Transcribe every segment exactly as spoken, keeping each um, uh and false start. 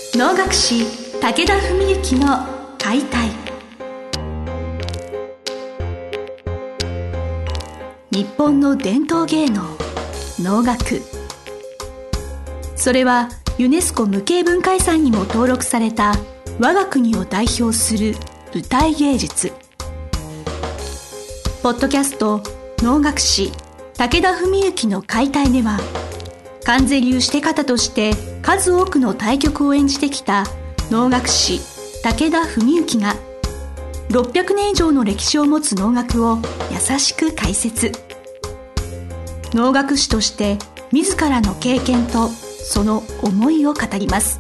能楽師武田文幸の解体。日本の伝統芸能能楽、それはユネスコ無形文化遺産にも登録された我が国を代表する舞台芸術。ポッドキャスト能楽師武田文幸の解体では、観世流して方として数多くの大曲を演じてきた能楽師武田文幸がろっぴゃくねん以上の歴史を持つ能楽を優しく解説。能楽師として自らの経験とその思いを語ります。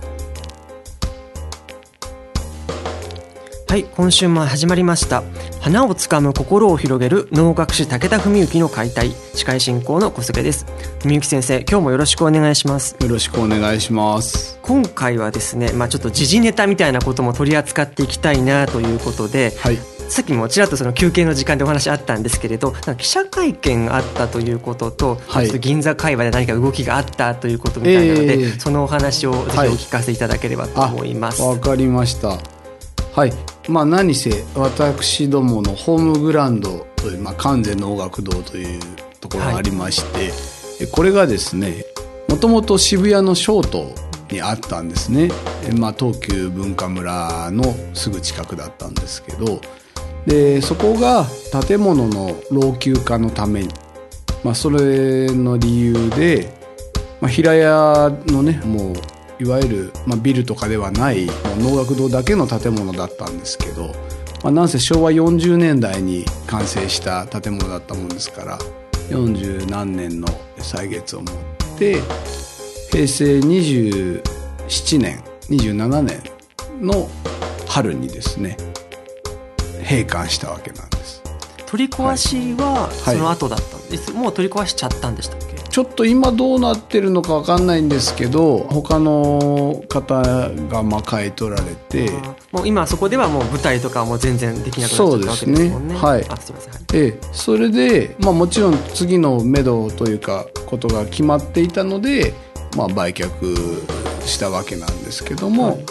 はい、今週も始まりました。花をつかむ心を広げる能楽師武田文幸の解体、司会進行の小菅です。文幸先生、今日もよろしくお願いします。 よろしくお願いします。 今回はですね、まあ、ちょっと時事ネタみたいなことも取り扱っていきたいなということで、はい、さっきもちらっとその休憩の時間でお話あったんですけれど、なんか記者会見があったということと、はい、ちょっと銀座界隈で何か動きがあったということみたいなので、えー、そのお話をぜひお聞かせいただければと思います。 わかりました。はい、まあ、何せ私どものホームグラウンドという、まあ、関西能楽堂というところがありまして、はい、これがですね、もともと渋谷の松濤にあったんですね。まあ、東急文化村のすぐ近くだったんですけど、でそこが建物の老朽化のために、まあ、それの理由で、まあ、平屋のね、もういわゆる、まあ、ビルとかではない能楽堂だけの建物だったんですけど、まあ、なんせ昭和よんじゅうねんだいに完成した建物だったもんですから、よんじゅうなんねんの歳月をもって平成にじゅうななねんにじゅうななねんの春にですね、閉館したわけなんです。 取り壊しはその後だったんです、はい、もう取り壊しちゃったんでしたっけ？ ちょっと今どうなってるのか分かんないんですけど、他の方がまあ買い取られて、 もう今そこではもう舞台とかはもう全然できなくなっちゃったわけですもんね。 そうですね、はい、あ、すいません、はい、ええ、それで、まあ、もちろん次の目処というかことが決まっていたので、まあ、売却したわけなんですけども、はい、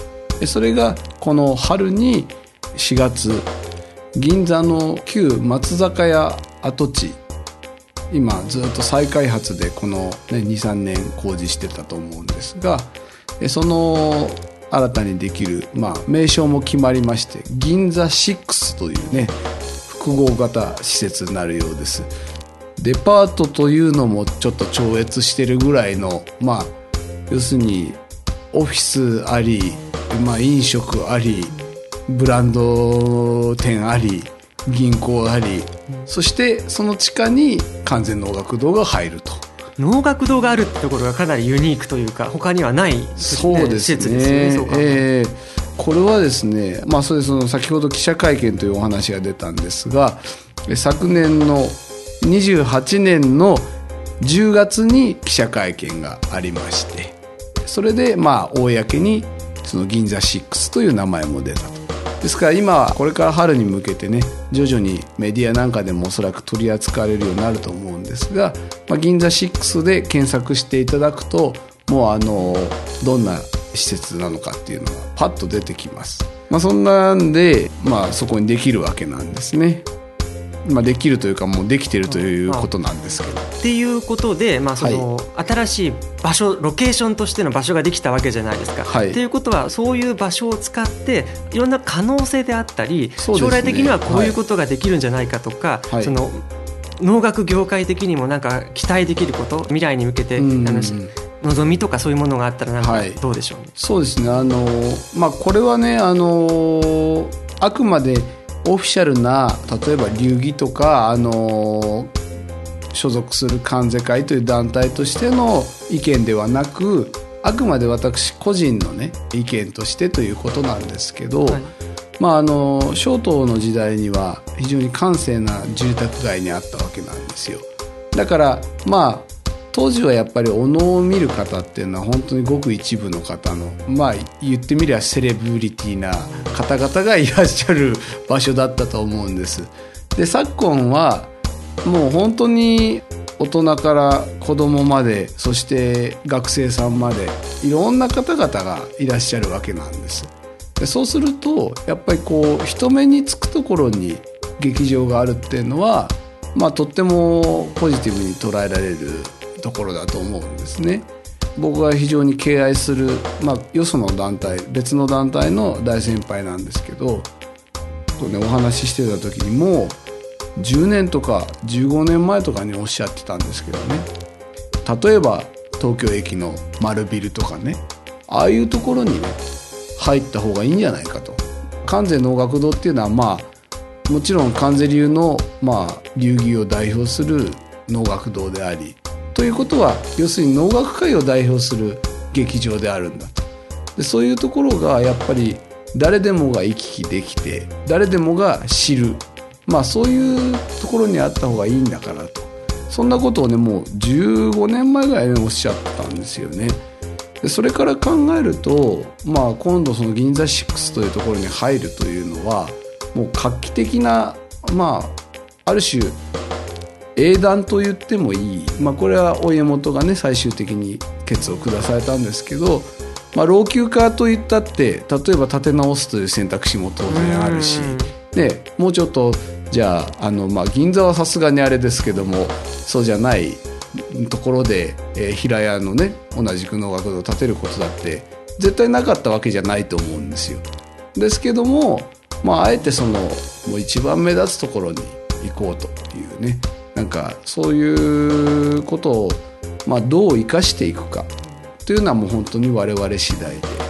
それがこの春にしがつ、銀座の旧松坂屋跡地、今ずっと再開発でこの、ね、にさんねん工事してたと思うんですが、その新たにできる、まあ、名称も決まりまして、銀座ろくというね、複合型施設になるようです。デパートというのもちょっと超越してるぐらいの、まあ、要するにオフィスあり、まあ、飲食あり、ブランド店あり、銀行あり、そしてその地下に完全能楽堂が入ると。 能楽堂があるってところがかなりユニークというか、他にはない、ね、 そうですね、 施設ですね。そうか、 えー、これはですね、まあ、それその先ほど記者会見というお話が出たんですが、昨年のにじゅうはちねんのじゅうがつに記者会見がありまして、それでまあ公にその銀座ろくという名前も出たと。ですから今これから春に向けてね、徐々にメディアなんかでもおそらく取り扱われるようになると思うんですが、まあ、銀座ろくで検索していただくと、もうあのどんな施設なのかっていうのがパッと出てきます。まあ、そんなんで、まあ、そこにできるわけなんですね。まあ、できるというかもうできてるということなんですけど、 っていうことで、まあそのはい、新しい場所、ロケーションとしての場所ができたわけじゃないですか。はい、っていうことは、そういう場所を使っていろんな可能性であったり、ね、将来的にはこういうことができるんじゃないかとか、はい、その能楽業界的にもなんか期待できること、未来に向けて、あの望みとかそういうものがあったらなんかどうでしょうね。はい、 そうですね、あの、まあ、これはね、あのあくまでオフィシャルな、例えば流儀とか、あの所属する関世会という団体としての意見ではなく、あくまで私個人のね意見としてということなんですけど、はい、まあ、あの松濤の時代には非常に閑静な住宅街にあったわけなんですよ。だからまあ当時はやっぱりお能を見る方っていうのは本当にごく一部の方の、まあ言ってみればセレブリティな方々がいらっしゃる場所だったと思うんです。で昨今はもう本当に大人から子供まで、そして学生さんまでいろんな方々がいらっしゃるわけなんです。でそうするとやっぱりこう人目につくところに劇場があるっていうのは、まあ、とってもポジティブに捉えられるところだと思うんですね。僕が非常に敬愛する、まあ、よその団体、別の団体の大先輩なんですけど、とね、お話ししてた時にもうじゅうねんとかじゅうごねんまえとかにおっしゃってたんですけどね、例えば東京駅の丸ビルとかね、ああいうところにね入った方がいいんじゃないかと。観世能楽堂っていうのは、まあもちろん観世流の、まあ、流儀を代表する能楽堂であり、ということは要するに能楽界を代表する劇場であるんだと。でそういうところがやっぱり誰でもが行き来できて、誰でもが知る、まあそういうところにあった方がいいんだからと。そんなことをね、もうじゅうごねんまえぐらいにおっしゃったんですよね。でそれから考えると、まあ、今度その銀座ろくというところに入るというのはもう画期的な、まあ、ある種英断と言ってもいい、まあ、これはお家元がね最終的に決を下されたんですけど、まあ、老朽化といったって例えば建て直すという選択肢も当然あるし、でもうちょっとじゃあ、あの、まあ、銀座はさすがにあれですけども、そうじゃないところで、えー、平屋のね同じく能楽堂を建てることだって絶対なかったわけじゃないと思うんですよ。ですけども、まあ、あえてそのもう一番目立つところに行こうというね、なんかそういうことを、まあ、どう生かしていくかというのはもう本当に我々次第で。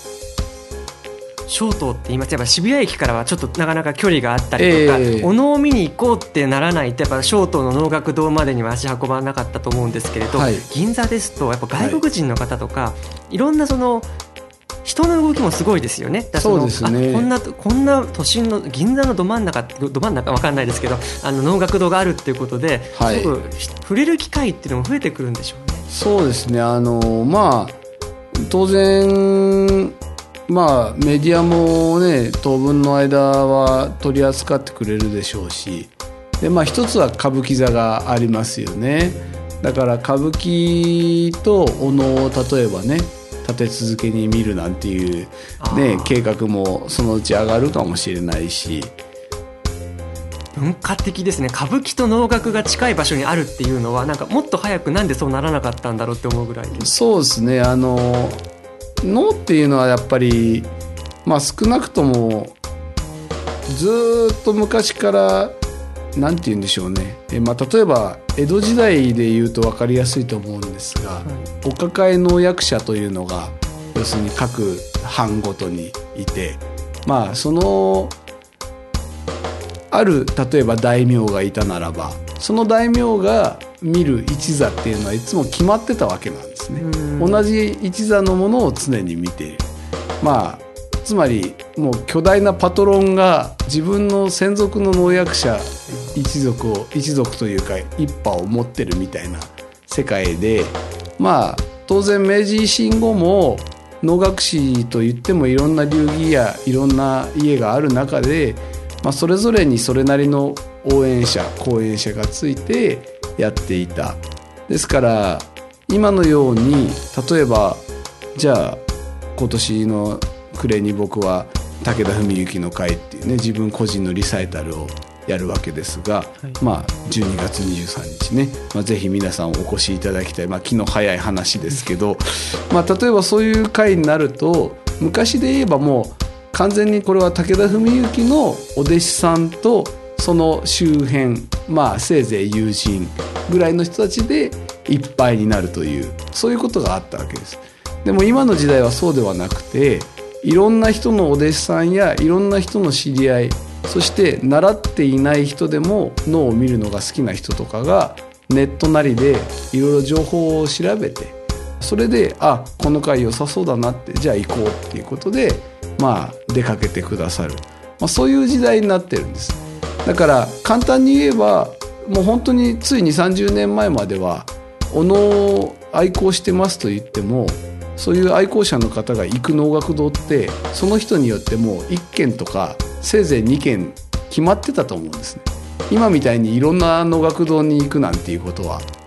松濤って言いますとやっぱ渋谷駅からはちょっとなかなか距離があったりとか、えー、お能を見に行こうってならないとやっぱ松濤の能楽堂までには足運ばなかったと思うんですけれど、はい、銀座ですとやっぱ外国人の方とか、はい、いろんなその人の動きもすごいですよね。だそうですね。 こんなこんな都心の銀座のど真ん中ど真ん中わかんないですけど、あの能楽堂があるっていうことで、はい、すごく触れる機会っていうのも増えてくるんでしょうね。 そうですね。あのまあ当然まあメディアもね当分の間は取り扱ってくれるでしょうし、でまあ一つは歌舞伎座がありますよね。だから歌舞伎とお能を例えばね立て続けに見るなんていう、ね、計画もそのうち上がるかもしれないし、 文化的ですね。歌舞伎と能楽が近い場所にあるっていうのはなんかもっと早くなんでそうならなかったんだろうって思うぐらいで。 そうですね。あの能っていうのはやっぱり、まあ、少なくともずっと昔からなんて言うんでしょうね、え、まあ、例えば江戸時代で言うと分かりやすいと思うんですが、はい、お抱え能役者というのが要するに各藩ごとにいて、まあそのある例えば大名がいたならばその大名が見る一座っていうのはいつも決まってたわけなんですね。同じ一座のものを常に見ている、まあ、つまりもう巨大なパトロンが自分の専属の能役者一族を一族というか一派を持ってるみたいな世界で、まあ当然明治維新後も能楽師といってもいろんな流儀やいろんな家がある中で、まあ、それぞれにそれなりの応援者後援者がついてやっていた。ですから今のように例えばじゃあ今年の暮れに僕は武田文幸の会っていうね自分個人のリサイタルをやるわけですが、はい、まあじゅうにがつにじゅうさんにちね、まあ、ぜひ皆さんお越しいただきたい、まあ、気の早い話ですけどまあ例えばそういう会になると昔で言えばもう完全にこれは武田文幸のお弟子さんとその周辺、まあせいぜい友人ぐらいの人たちでいっぱいになるというそういうことがあったわけです。でも今の時代はそうではなくていろんな人のお弟子さんやいろんな人の知り合い、そして習っていない人でも能を見るのが好きな人とかがネットなりでいろいろ情報を調べて、それであこの会良さそうだなってじゃあ行こうっていうことでまあ出かけてくださる、まあ、そういう時代になってるんです。だから簡単に言えばもう本当についにさんじゅうねんまえまではお能を愛好してますと言ってもそういう愛好者の方が行く能楽堂ってその人によってもういっけんとかせいぜいにけん決まってたと思うんですね。今みたいにいろんな能楽堂に行くなんていうことは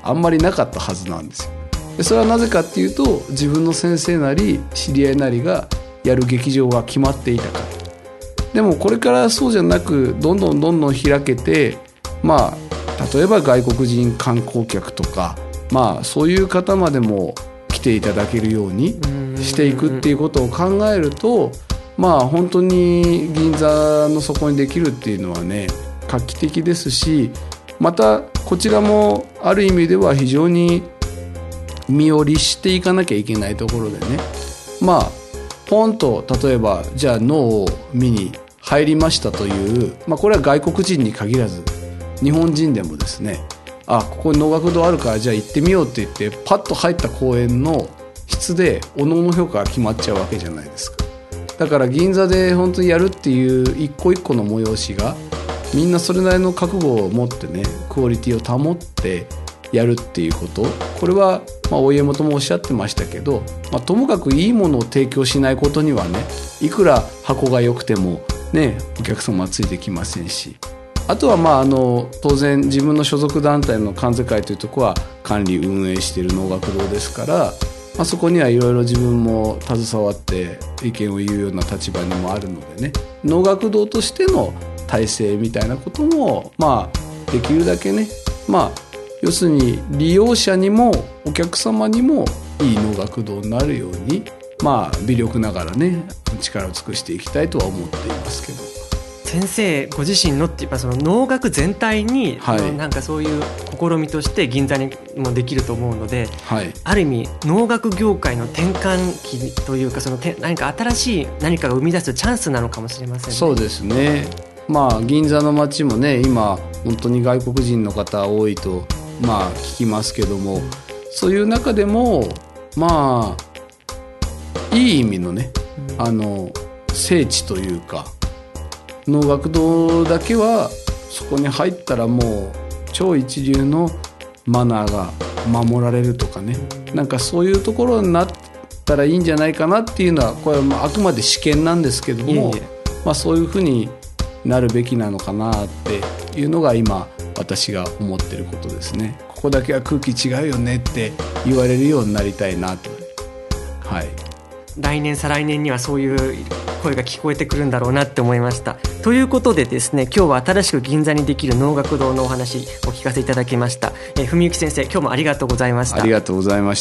あんまりなかったはずなんですよ。でそれはなぜかっていうと、自分の先生なり知り合いなりがやる劇場が決まっていたから。でもこれからそうじゃなく、どんどんどんどん開けて、まあ例えば外国人観光客とか、まあそういう方までも来ていただけるようにしていくっていうことを考えると、まあ本当に銀座の底にできるっていうのはね、画期的ですし、またこちらもある意味では非常に身を律していかなきゃいけないところでね、まあポンと例えばじゃあ脳を見に入りましたという、まあ、これは外国人に限らず日本人でもですね、あ、ここに能楽堂あるからじゃあ行ってみようって言ってパッと入った公演の質でおのおの評価が決まっちゃうわけじゃないですか。だから銀座で本当にやるっていう一個一個の催しがみんなそれなりの覚悟を持ってね、クオリティを保ってやるっていうこと、これはまあお家元もおっしゃってましたけど、まあ、ともかくいいものを提供しないことにはね、いくら箱が良くてもね、お客様はついてきませんし、あとはまああの当然自分の所属団体の関西会というところは管理運営している能楽堂ですから、まあ、そこにはいろいろ自分も携わって意見を言うような立場にもあるのでね、能楽堂としての体制みたいなこともまあできるだけね、まあ要するに利用者にもお客様にもいい能楽堂になるように、まあ微力ながらね力を尽くしていきたいとは思っていますけど、 先生ご自身のっていうかその能楽全体に、はい、なんかそういう試みとして銀座にもできると思うので、はい、ある意味能楽業界の転換期というか、その何か新しい何かが生み出すチャンスなのかもしれませんね。 そうですね。まあ銀座の街もね、今本当に外国人の方多いとまあ聞きますけども、そういう中でもまあいい意味のね、あの聖地というか、能楽堂だけはそこに入ったらもう超一流のマナーが守られるとかね、なんかそういうところになったらいいんじゃないかなっていうのは、これはあくまで試験なんですけども、いえいえ、まあ、そういうふうになるべきなのかなっていうのが今私が思ってることですね。ここだけは空気違うよねって言われるようになりたいなと、はい、 来年再来年にはそういう声が聞こえてくるんだろうなって思いました。ということでですね、今日は新しく銀座にできる能楽堂のお話お聞かせいただきました。えー、文幸先生、今日もありがとうございました。 ありがとうございました。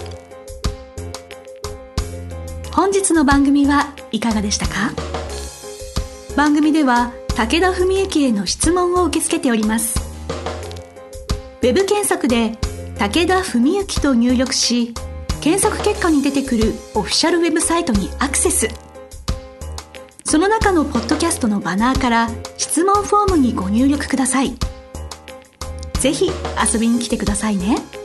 本日の番組はいかがでしたか？番組では武田文幸への質問を受け付けております。ウェブ検索で武田文幸と入力し、検索結果に出てくるオフィシャルウェブサイトにアクセス。その中のポッドキャストのバナーから質問フォームにご入力ください。ぜひ遊びに来てくださいね。